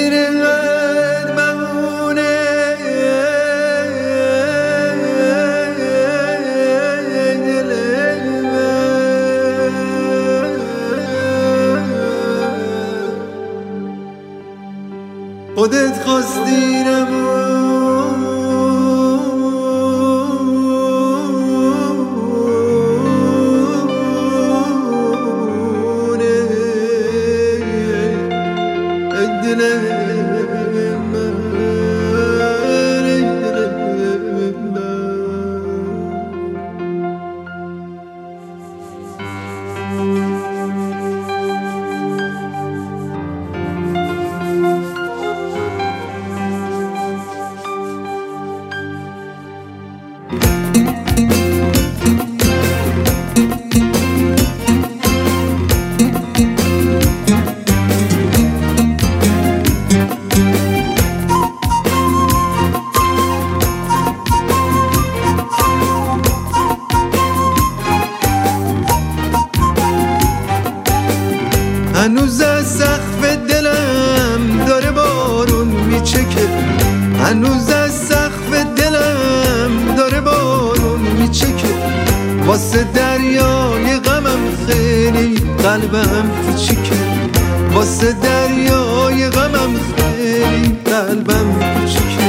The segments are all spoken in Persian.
خودت خواستی نمونه دل من. هنوز از سقف دلم داره بارون میچکه، هنوز از سقف دلم داره بارون میچکه. واسه دریای غمم خیلی قلبم کوچیکه، واسه دریای غمم خیلی قلبم کوچیکه.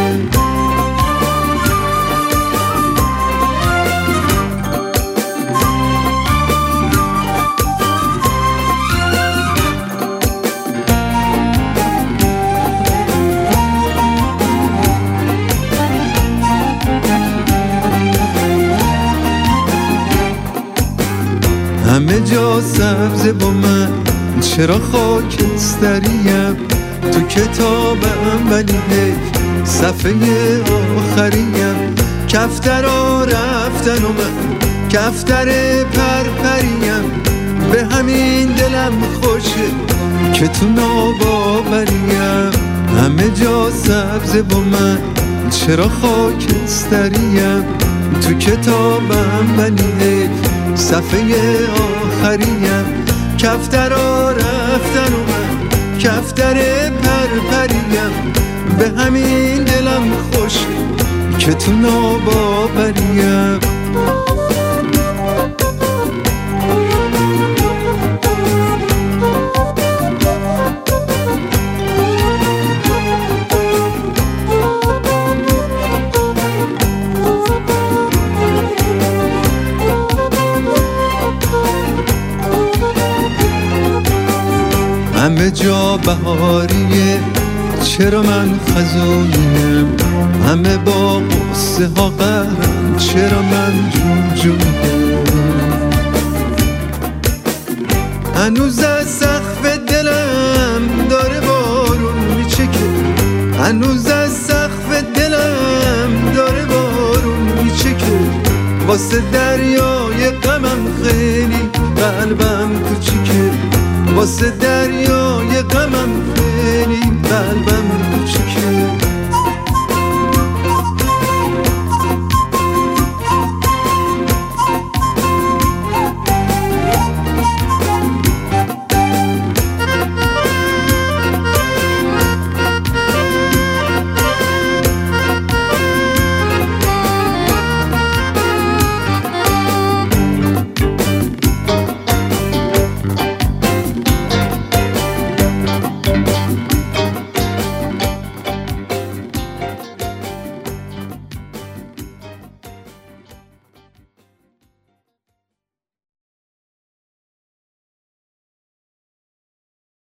همه جا سبزه با من، چرا خاکستریم؟ تو کتابم ولی حیف صفحه آخریم. کفترا رفتن و من کفتر پرپریم، به همین دلم خوشه که تو ناباوریم. همه جا سبزه با من، چرا خاکستریم؟ تو کتابم ولی حیف صفحه آخریم. کفترا رفتن و من کفتر پرپریم، به همین دلم خوشه که تو ناباوریم. همه جا بهاریه، چرا من خزونیم؟ همه با قصه ها قهرم، چرا من جون. هنوز از سقف دلم داره بارون میچکه، هنوز از سقف دلم داره بارون میچکه. واسه دریای غمم خیلی قلبم کوچیکه، واسه دریای غمم